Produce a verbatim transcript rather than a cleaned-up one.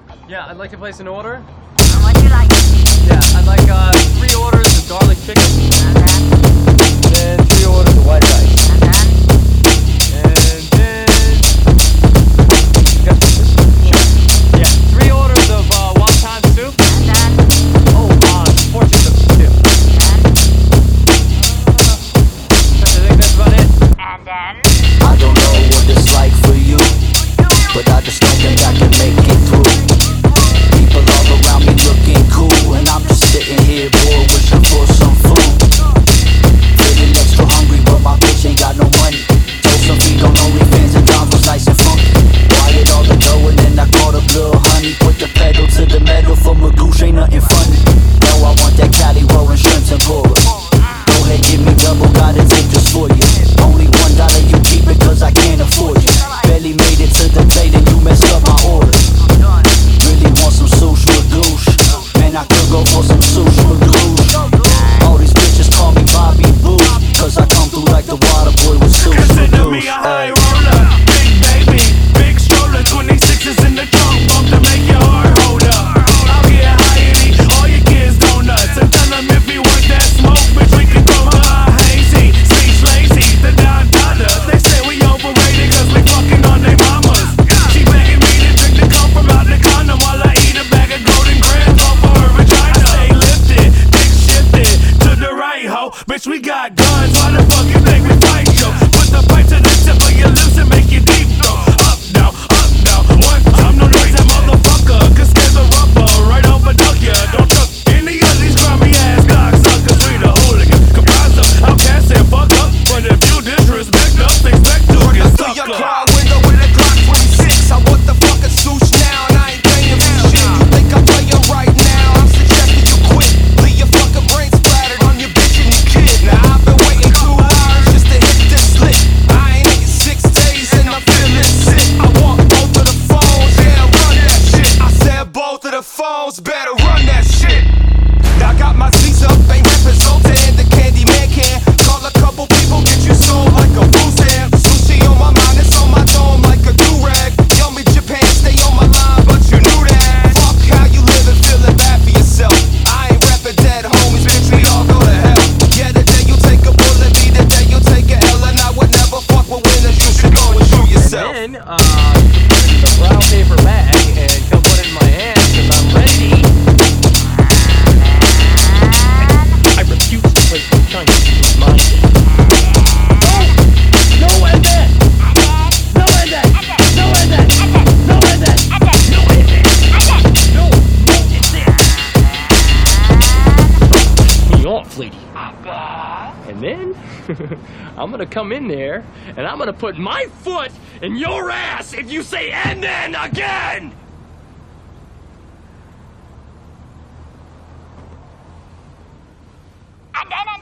Yeah, I'd like to place an order. What do you like? Yeah, I'd like uh, three orders of garlic chicken. Okay. And three orders of white rice. Okay. And then... You got this? Sure. Yeah, three orders of uh, wonton soup. Okay. Oh, uh, portions of stew. I think that's about it. And then? I don't know what it's like for you, but I just don't think I can make it through. People all around me looking cool, and I'm just sitting here bored, wishing for some food. Feeling extra hungry, but my bitch ain't got no money. Told some feet on OnlyFans and John was nice and funky. Wired all the dough and then I caught up little honey. Put the pedal to the metal for Magoosh, ain't nothing funny. No, I want that Cali roll and shrimps and pork. Go ahead, give me double, got a tip just for you. Only one dollar, you keep it cause I can't afford you. Barely made it to the plate and you messed up my order. Really want some sushi Magoosh. Man, I could go for some sushi Magoosh. All these bitches call me Bobby Boosh, cause I come through like the water boy with sushi Consider me a high roller, big baby, big stroller, twenty-sixes in the trunk, bump to make your heart hold up. I'll get high and eat all your kids' donuts, and tell them if you want that smoke, bitch, we can go to a hazy, speech lazy, the Don Dada. They say we overrated cause we fucking on they mamas. She begging me to drink the coke from out the condom while I eat a bag of golden grams off of her vagina. I stay lifted, dick shifted to the right, ho. Bitch, we got guns, why the fuck you think we fight, yo? Put the pipe to the tip of your lips and make you deep throw. Up, down, up, down, one time, no noise, that motherfucker. Cause there's a rubber right over duck ya. Don't chuck any of these grimy ass cocksuckers. We the hooligan, comprised of outcasts and fuck up. But if you disrespect us, expect to get stuck your up. car window with a Glock twenty-six. I want the fucking suits now, and I ain't paying for shit. You think I'm playing right now? I'm suggesting you quit. Leave your fucking brain splattered on your bitch and your kid. Now I've been waiting two hours just to hit this slit. I ain't eating six days and I'm feeling sick. I want both of the phones, yeah, run that shit. I said both of the phones, better run that shit. Now I got my Z's up, ain't rapping Zoltan and the Candyman can. Call a couple people, get you sold like a Busan. Sushi on my mind, it's on my dome like a do-rag. Yummy Japan, stay on my line, but you knew that. Fuck how you living, feeling bad for yourself. I ain't rapping dead homies, bitch, we all go to hell. Yeah, the day you take a bullet, be the day you take a L. And I would never fuck with winners, you should go and shoot yourself. And then, uh, you put it in the brown paper bag and come put it in my hand because I'm ready. I refuse to play with Chinese minded. No! No and then! No and then! No and then! No and then! No and then! No! No and then! Me off, lady. And then, I'm gonna come in there, and I'm gonna put my foot in your ass if you say "and then" again! And then, and